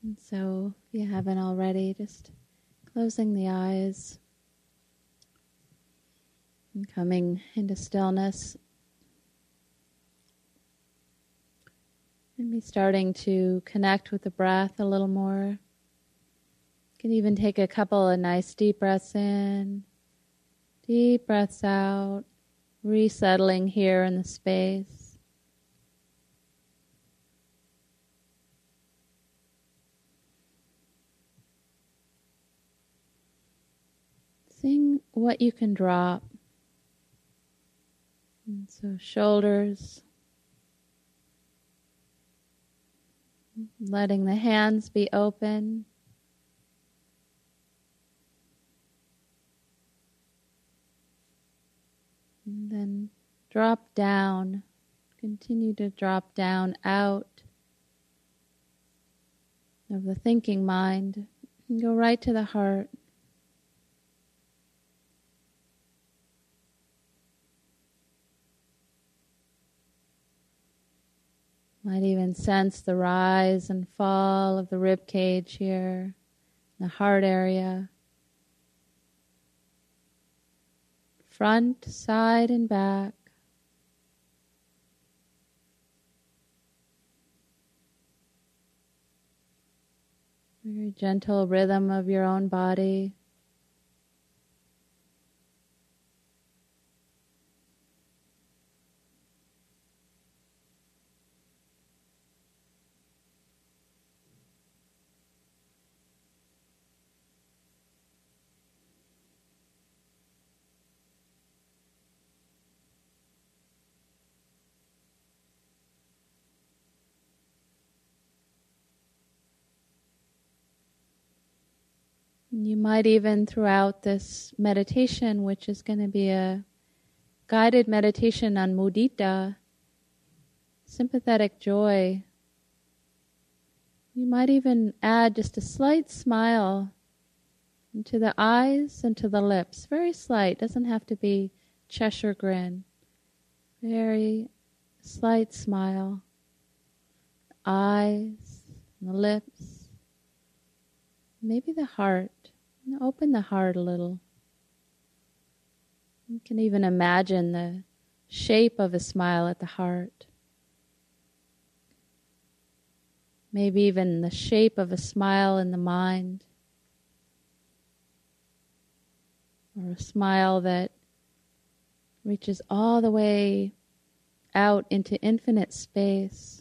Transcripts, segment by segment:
And so, if you haven't already, just closing the eyes and coming into stillness. Maybe starting to connect with the breath a little more. You can even take a couple of nice deep breaths in, deep breaths out, resettling here in the space. Seeing what you can drop. And so shoulders, letting the hands be open. And then drop down, continue to drop down out of the thinking mind and go right to the heart. Might even sense the rise and fall of the rib cage here, the heart area. Front, side, and back. Very gentle rhythm of your own body. You might even, throughout this meditation, which is going to be a guided meditation on mudita, sympathetic joy, you might even add just a slight smile into the eyes and to the lips. Very slight, doesn't have to be Cheshire grin. Very slight smile. Eyes, the lips, maybe the heart. Open the heart a little. You can even imagine the shape of a smile at the heart. Maybe even the shape of a smile in the mind. Or a smile that reaches all the way out into infinite space.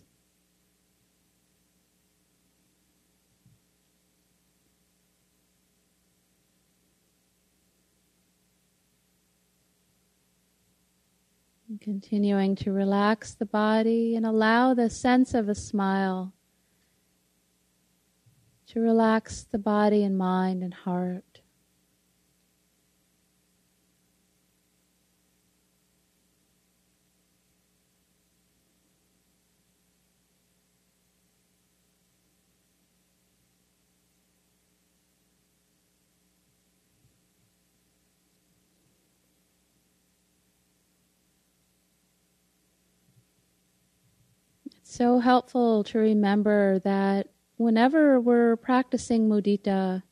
And continuing to relax the body and allow the sense of a smile to relax the body and mind and heart. It's so helpful to remember that whenever we're practicing mudita,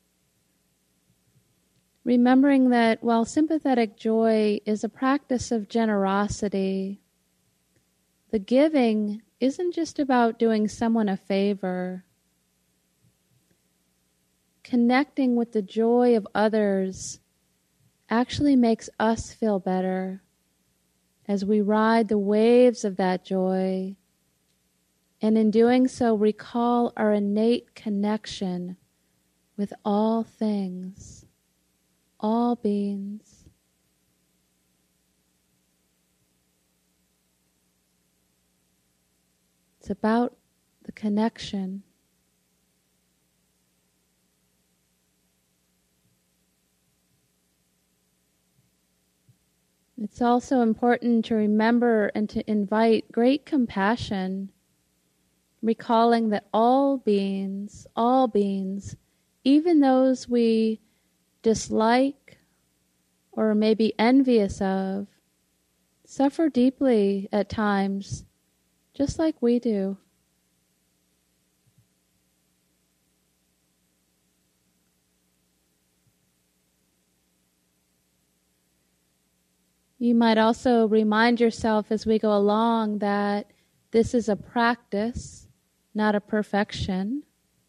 remembering that while sympathetic joy is a practice of generosity, the giving isn't just about doing someone a favor. Connecting with the joy of others actually makes us feel better as we ride the waves of that joy, and in doing so recall our innate connection with all things, all beings. It's about the connection. It's also important to remember and to invite great compassion, recalling that all beings, even those we dislike or may be envious of, suffer deeply at times, just like we do. You might also remind yourself as we go along that this is a practice, not a perfection,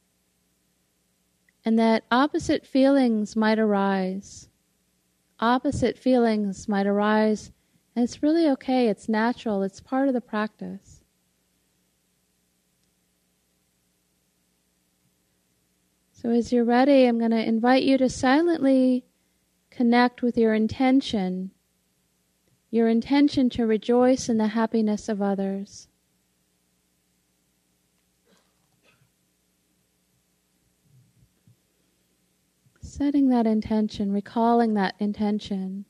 and that opposite feelings might arise. Opposite feelings might arise, and it's really okay, it's natural, it's part of the practice. So as you're ready, I'm going to invite you to silently connect with your intention to rejoice in the happiness of others. Setting that intention, recalling that intention.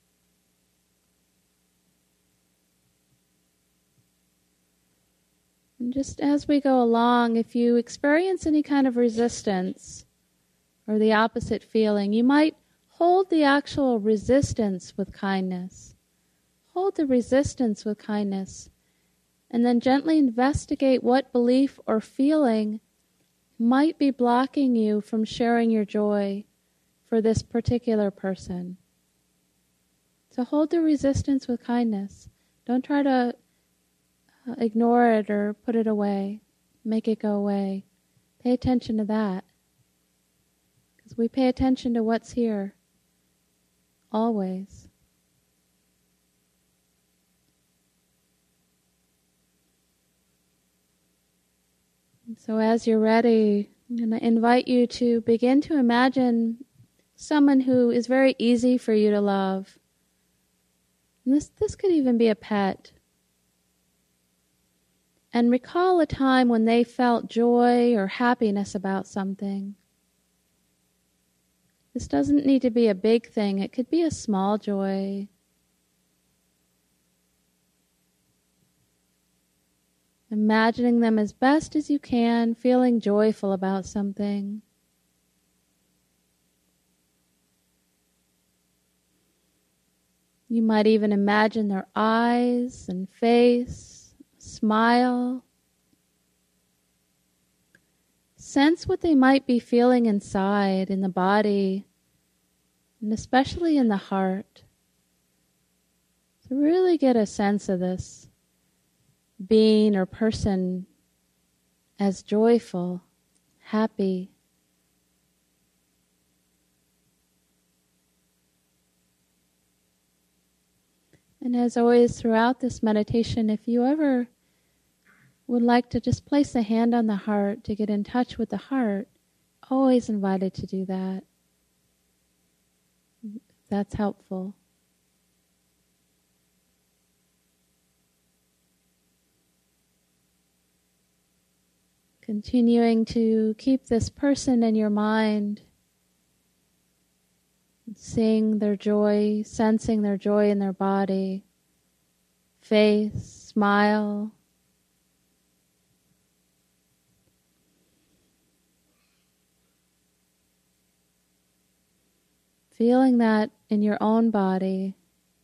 And just as we go along, if you experience any kind of resistance or the opposite feeling, you might hold the actual resistance with kindness. Hold the resistance with kindness, and then gently investigate what belief or feeling might be blocking you from sharing your joy for this particular person. So hold the resistance with kindness. Don't try to ignore it or put it away. Make it go away. Pay attention to that. Because we pay attention to what's here. Always. And so as you're ready, I'm going to invite you to begin to imagine someone who is very easy for you to love. And this could even be a pet. And recall a time when they felt joy or happiness about something. This doesn't need to be a big thing. It could be a small joy. Imagining them as best as you can, feeling joyful about something. You might even imagine their eyes and face, smile. Sense what they might be feeling inside, in the body, and especially in the heart. So really get a sense of this being or person as joyful, happy. And as always throughout this meditation, if you ever would like to just place a hand on the heart to get in touch with the heart, always invited to do that. That's helpful. Continuing to keep this person in your mind, seeing their joy, sensing their joy in their body, face, smile. Feeling that in your own body.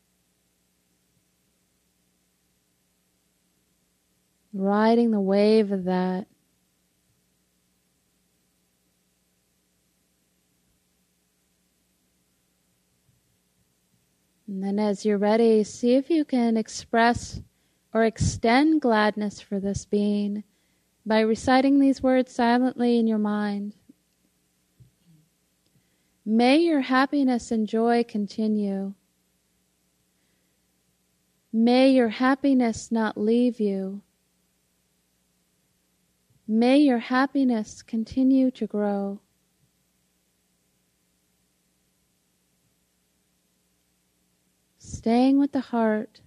Riding the wave of that. And then as you're ready, see if you can express or extend gladness for this being by reciting these words silently in your mind. May your happiness and joy continue. May your happiness not leave you. May your happiness continue to grow. Staying with the heart,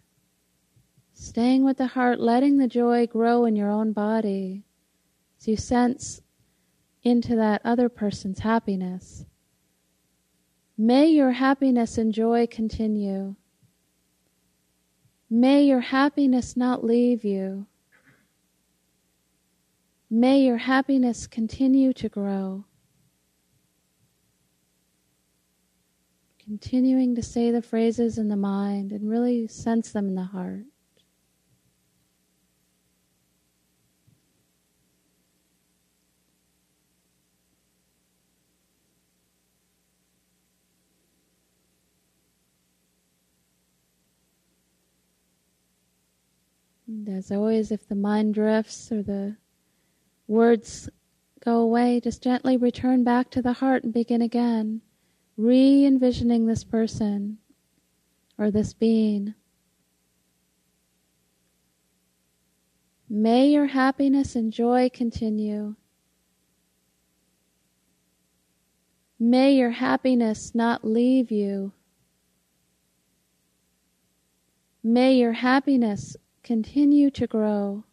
letting the joy grow in your own body as you sense into that other person's happiness. May your happiness and joy continue. May your happiness not leave you. May your happiness continue to grow. Continuing to say the phrases in the mind and really sense them in the heart. And as always, if the mind drifts or the words go away, just gently return back to the heart and begin again, re-envisioning this person or this being. May your happiness and joy continue. May your happiness not leave you. May your happiness continue to grow.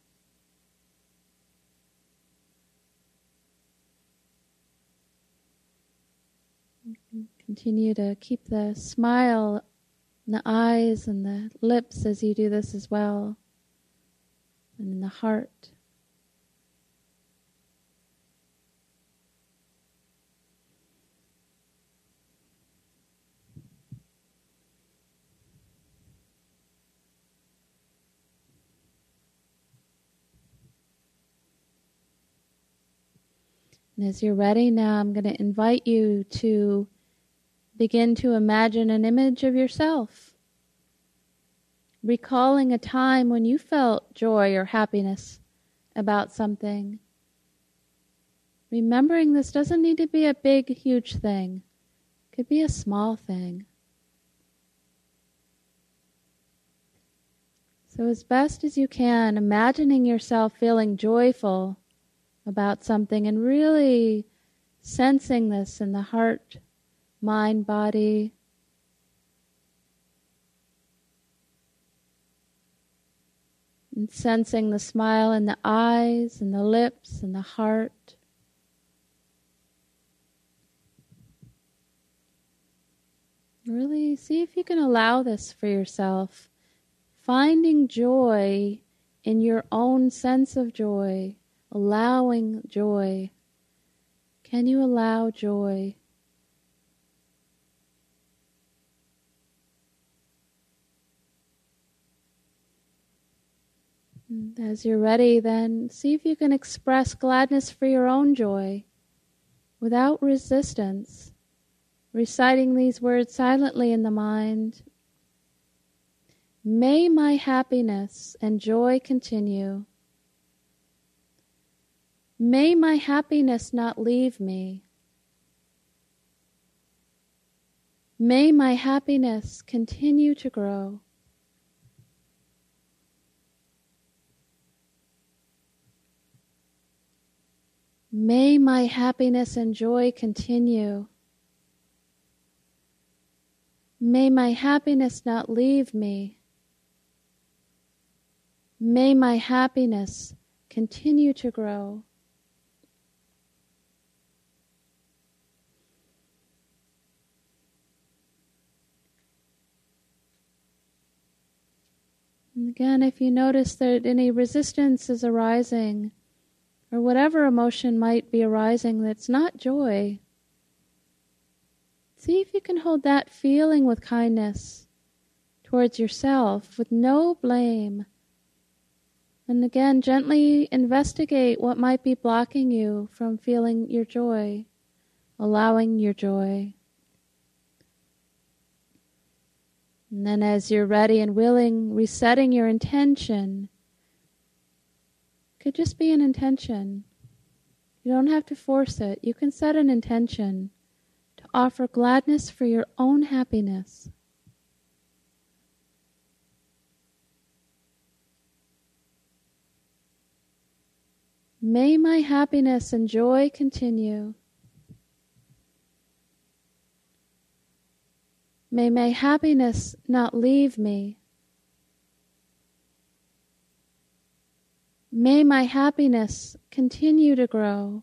Continue to keep the smile in the eyes and the lips as you do this as well, and in the heart. And as you're ready now, I'm going to invite you to begin to imagine an image of yourself, recalling a time when you felt joy or happiness about something. Remembering this doesn't need to be a big, huge thing. It could be a small thing. So as best as you can, imagining yourself feeling joyful about something and really sensing this in the heart, mind, body. And sensing the smile in the eyes and the lips and the heart. Really see if you can allow this for yourself. Finding joy in your own sense of joy. Allowing joy. Can you allow joy? And as you're ready, then see if you can express gladness for your own joy without resistance, reciting these words silently in the mind. May my happiness and joy continue. May my happiness not leave me. May my happiness continue to grow. May my happiness and joy continue. May my happiness not leave me. May my happiness continue to grow. And again, if you notice that any resistance is arising, or whatever emotion might be arising that's not joy, see if you can hold that feeling with kindness towards yourself, with no blame. And again, gently investigate what might be blocking you from feeling your joy, allowing your joy. And then as you're ready and willing, resetting your intention. It could just be an intention. You don't have to force it. You can set an intention to offer gladness for your own happiness. May my happiness and joy continue. May my happiness not leave me. May my happiness continue to grow.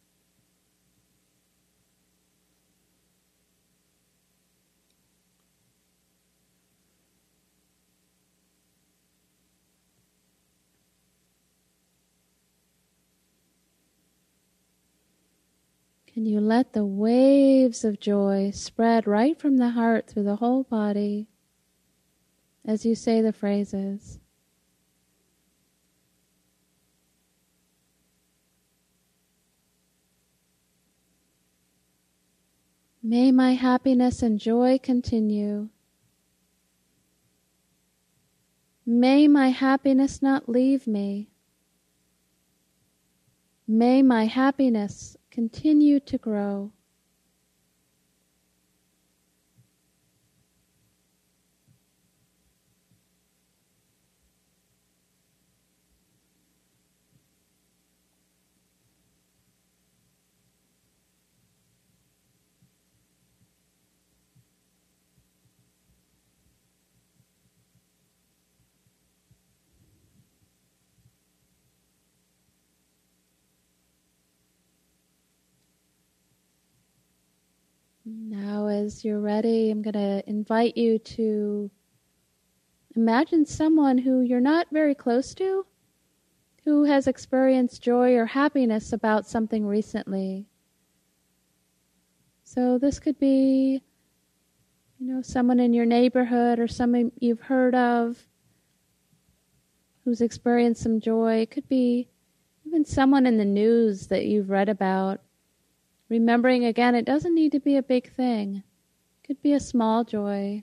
Can you let the waves of joy spread right from the heart through the whole body as you say the phrases? May my happiness and joy continue. May my happiness not leave me. May my happiness continue to grow. Now, as you're ready, I'm going to invite you to imagine someone who you're not very close to, who has experienced joy or happiness about something recently. So this could be, someone in your neighborhood or someone you've heard of who's experienced some joy. It could be even someone in the news that you've read about. Remembering again, it doesn't need to be a big thing. It could be a small joy.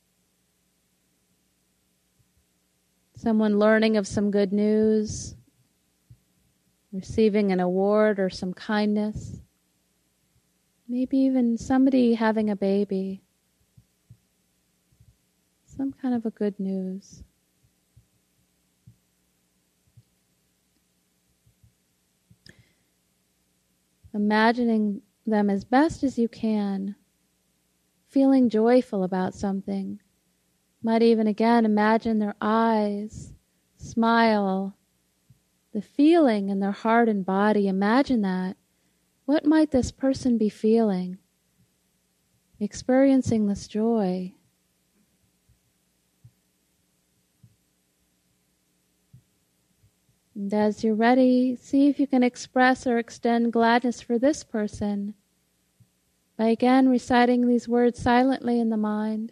Someone learning of some good news, receiving an award or some kindness. Maybe even somebody having a baby. Some kind of a good news. Imagining them as best as you can, feeling joyful about something. Might even again imagine their eyes, smile, the feeling in their heart and body. Imagine that. What might this person be feeling? Experiencing this joy. And as you're ready, see if you can express or extend gladness for this person by again reciting these words silently in the mind.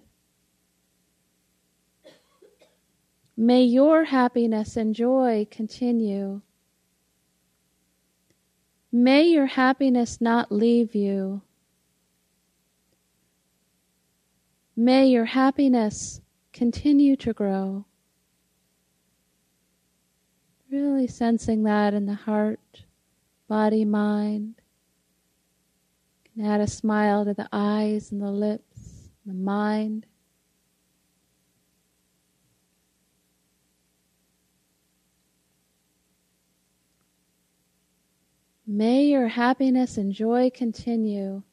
May your happiness and joy continue. May your happiness not leave you. May your happiness continue to grow. Really sensing that in the heart, body, mind. You can add a smile to the eyes and the lips, the mind. May your happiness and joy continue.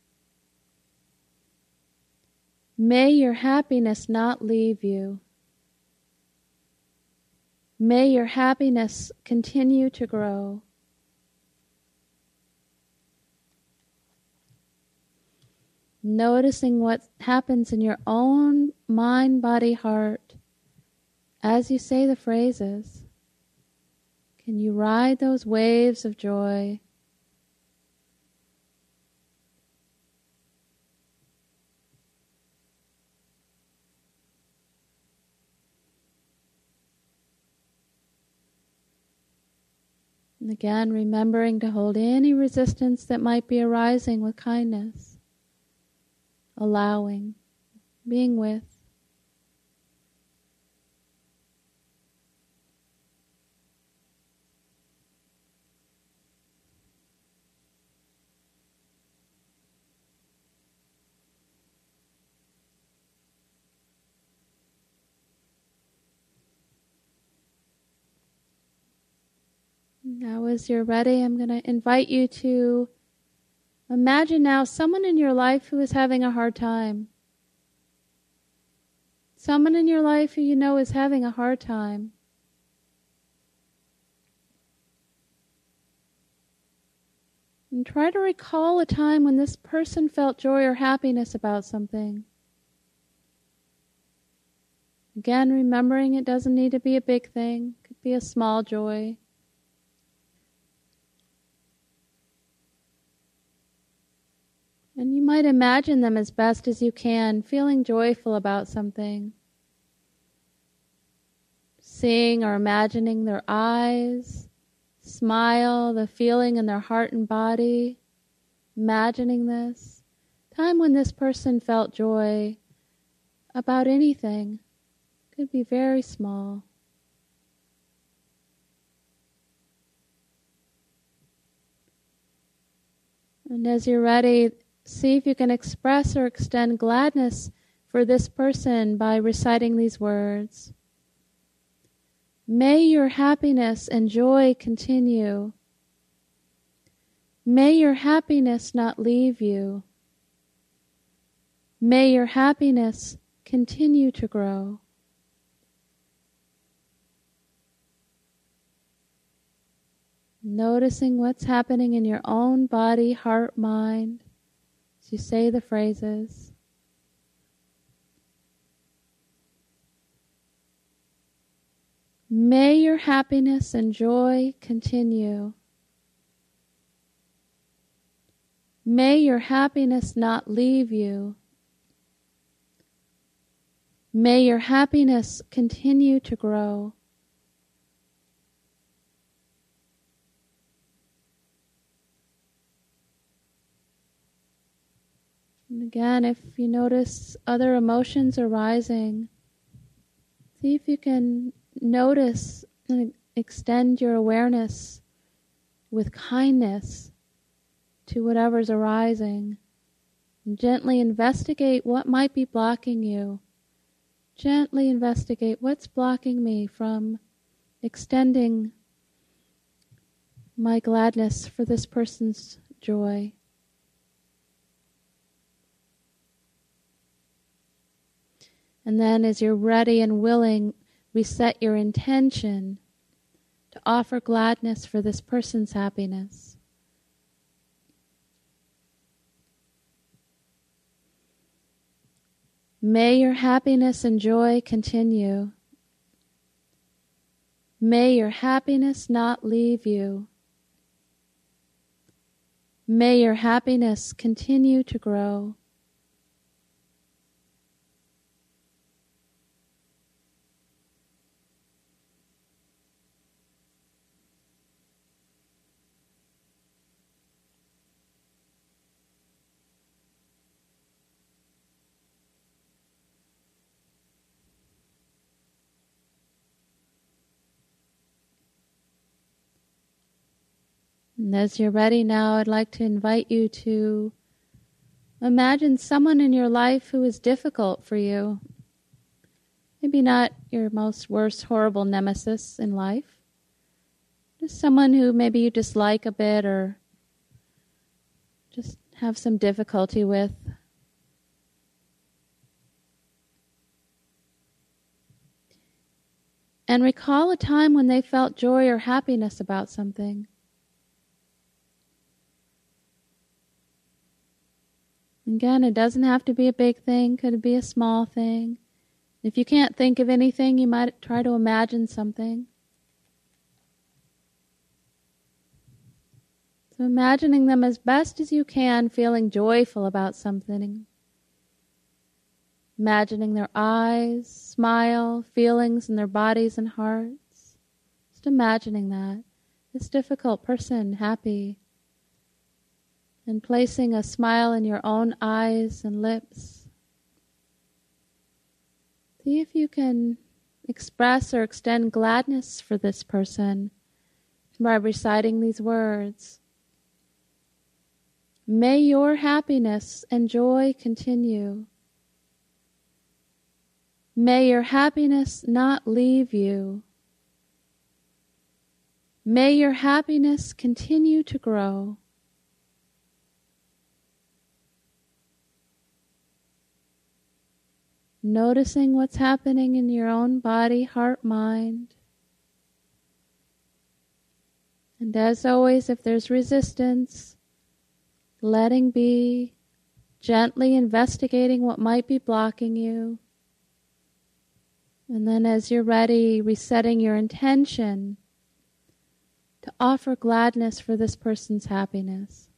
May your happiness not leave you. May your happiness continue to grow. Noticing what happens in your own mind, body, heart as you say the phrases. Can you ride those waves of joy? And again, remembering to hold any resistance that might be arising with kindness. Allowing, being with. Now as you're ready, I'm going to invite you to imagine now someone in your life who is having a hard time. Someone in your life who you know is having a hard time. And try to recall a time when this person felt joy or happiness about something. Again, remembering it doesn't need to be a big thing. It could be a small joy. And you might imagine them as best as you can, feeling joyful about something. Seeing or imagining their eyes, smile, the feeling in their heart and body. Imagining this. Time when this person felt joy about anything. Could be very small. And as you're ready, see if you can express or extend gladness for this person by reciting these words. May your happiness and joy continue. May your happiness not leave you. May your happiness continue to grow. Noticing what's happening in your own body, heart, mind, as you say the phrases. May your happiness and joy continue. May your happiness not leave you. May your happiness continue to grow. And again, if you notice other emotions arising, see if you can notice and extend your awareness with kindness to whatever's arising. And gently investigate what might be blocking you. Gently investigate what's blocking me from extending my gladness for this person's joy. And then as you're ready and willing, reset your intention to offer gladness for this person's happiness. May your happiness and joy continue. May your happiness not leave you. May your happiness continue to grow. And as you're ready now, I'd like to invite you to imagine someone in your life who is difficult for you. Maybe not your most worst, horrible nemesis in life. Just someone who maybe you dislike a bit or just have some difficulty with. And recall a time when they felt joy or happiness about something. Again, it doesn't have to be a big thing, could be a small thing. If you can't think of anything, you might try to imagine something. So imagining them as best as you can, feeling joyful about something. Imagining their eyes, smile, feelings in their bodies and hearts. Just imagining that. This difficult person happy. And placing a smile in your own eyes and lips. See if you can express or extend gladness for this person by reciting these words. May your happiness and joy continue. May your happiness not leave you. May your happiness continue to grow. Noticing what's happening in your own body, heart, mind. And as always, if there's resistance, letting be, gently investigating what might be blocking you. And then as you're ready, resetting your intention to offer gladness for this person's happiness.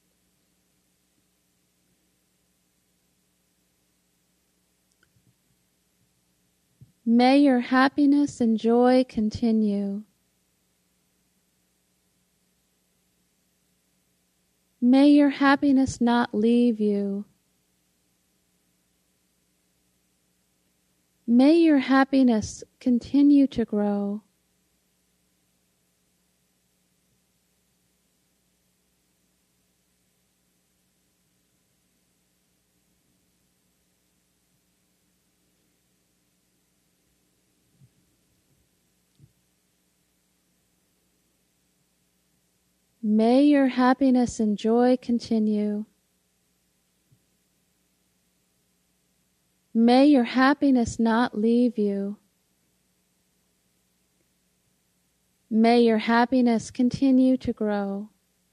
May your happiness and joy continue. May your happiness not leave you. May your happiness continue to grow. May your happiness and joy continue. May your happiness not leave you. May your happiness continue to grow.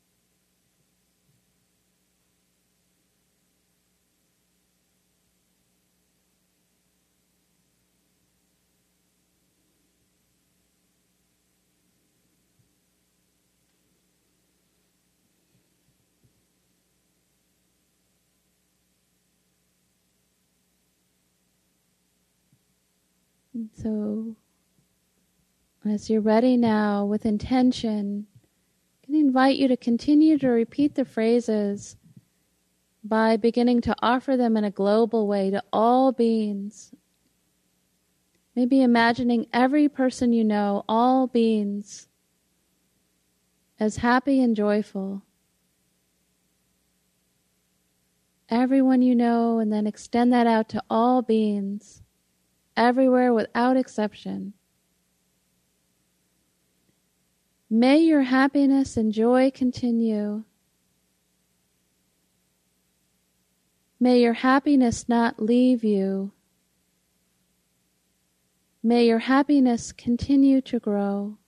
And so, as you're ready now, with intention, I can invite you to continue to repeat the phrases by beginning to offer them in a global way to all beings. Maybe imagining every person you know, all beings, as happy and joyful. Everyone you know, and then extend that out to all beings, everywhere without exception. May your happiness and joy continue. May your happiness not leave you. May your happiness continue to grow.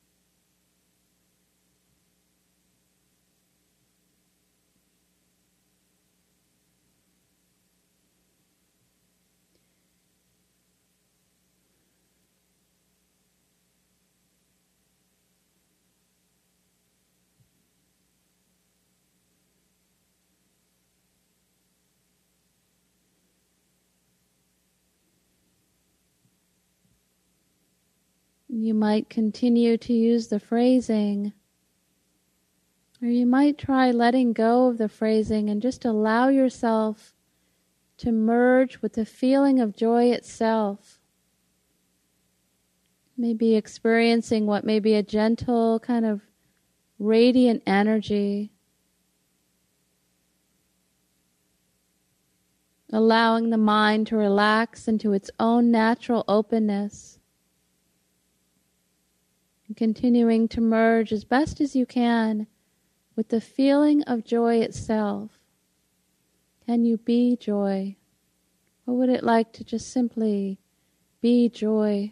You might continue to use the phrasing, or you might try letting go of the phrasing and just allow yourself to merge with the feeling of joy itself. Maybe experiencing what may be a gentle kind of radiant energy, allowing the mind to relax into its own natural openness. Continuing to merge as best as you can with the feeling of joy itself. Can you be joy? What would it like to just simply be joy?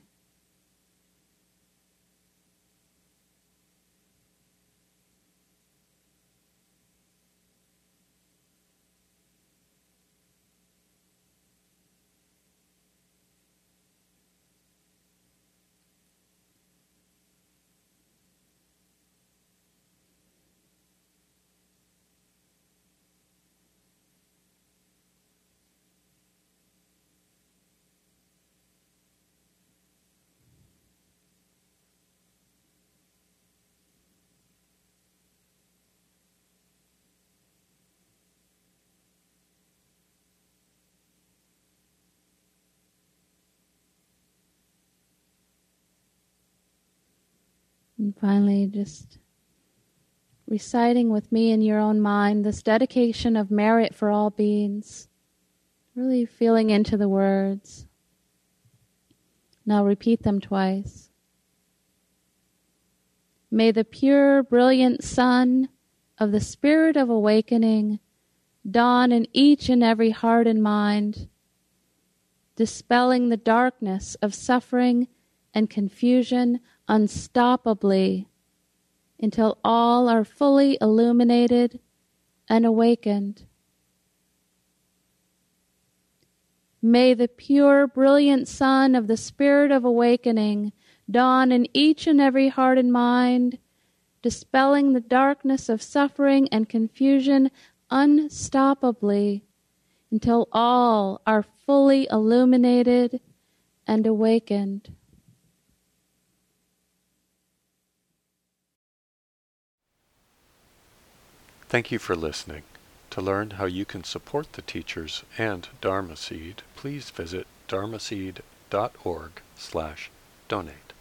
And finally, just reciting with me in your own mind this dedication of merit for all beings. Really feeling into the words. Now repeat them twice. May the pure, brilliant sun of the Spirit of Awakening dawn in each and every heart and mind, dispelling the darkness of suffering and confusion unstoppably until all are fully illuminated and awakened. May the pure, brilliant sun of the Spirit of Awakening dawn in each and every heart and mind, dispelling the darkness of suffering and confusion unstoppably until all are fully illuminated and awakened. Thank you for listening. To learn how you can support the teachers and Dharma Seed, please visit dharmaseed.org. www.dharmaseed.org/donate.